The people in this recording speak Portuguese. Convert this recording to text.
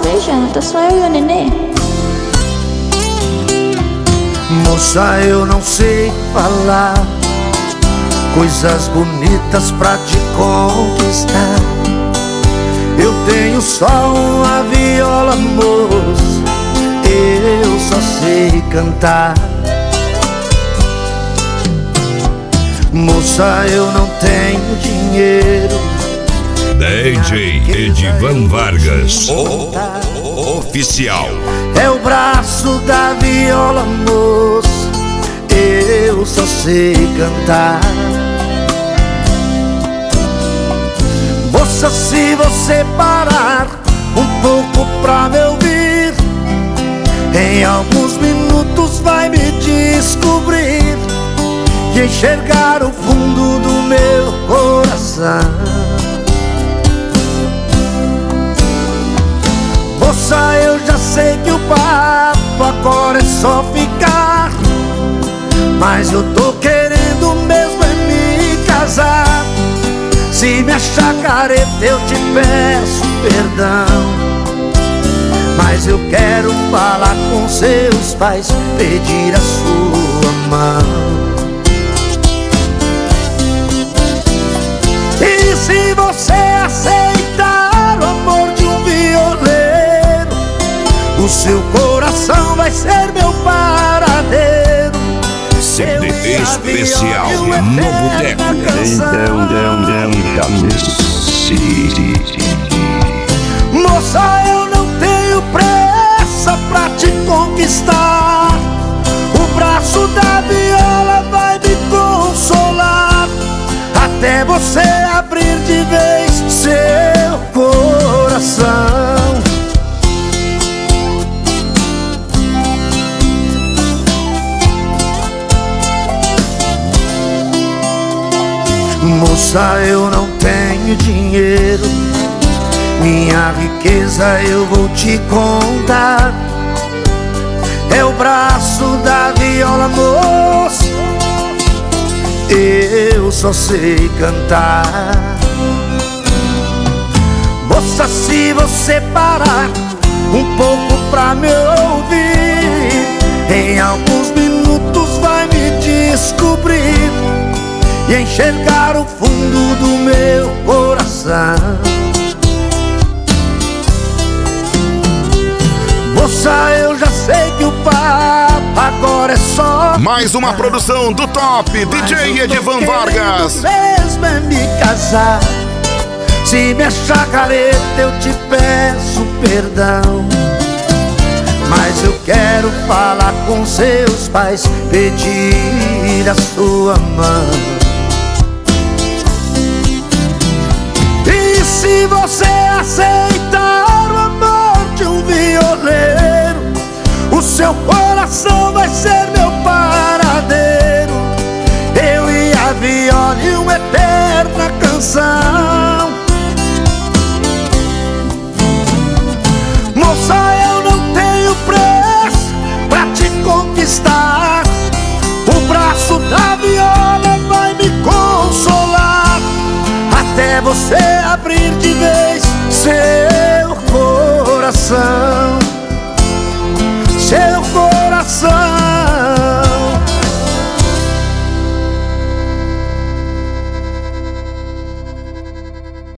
beijando, tá só eu e o nenê. Moça, eu não sei falar coisas bonitas pra te conquistar. Eu tenho só uma viola, moça, eu só sei cantar. Moça, eu não tenho dinheiro. DJ Edivan Vargas, oficial. É o braço da viola, moça, eu só sei cantar. Moça, se você parar um pouco pra me ouvir, em alguns minutos vai me descobrir e enxergar o fundo do meu coração. Moça, eu já sei que o papo agora é só ficar, mas eu tô querendo mesmo é me casar. Se me achar careta eu te peço perdão, mas eu quero falar com seus pais, pedir a sua mão. E se você aceitar o amor de um violeiro, o seu coração vai ser meu paradeiro. CD especial no Boteco. Moça, eu não tenho pressa pra te conquistar. O braço da viola vai me consolar, até você abrir de vez seu coração. Moça, eu não tenho dinheiro, minha riqueza eu vou te contar. É o braço da viola, moça, eu só sei cantar. Moça, se você parar um pouco pra me ouvir, em alguns minutos vai me descobrir e enxergar o fundo do meu coração. Moça, eu já sei que o papo agora é só mais uma produção do top DJ Edivan Vargas. Mesmo é me casar. Se me achar careta eu te peço perdão, mas eu quero falar com seus pais, pedir a sua mão. E se você aceitar o amor de um violeiro, o seu coração vai ser meu paradeiro. Eu e a viola e uma eterna canção. Moça, eu não tenho pressa pra te conquistar. O braço da viola vai me consolar, até você abrir de vez seu coração.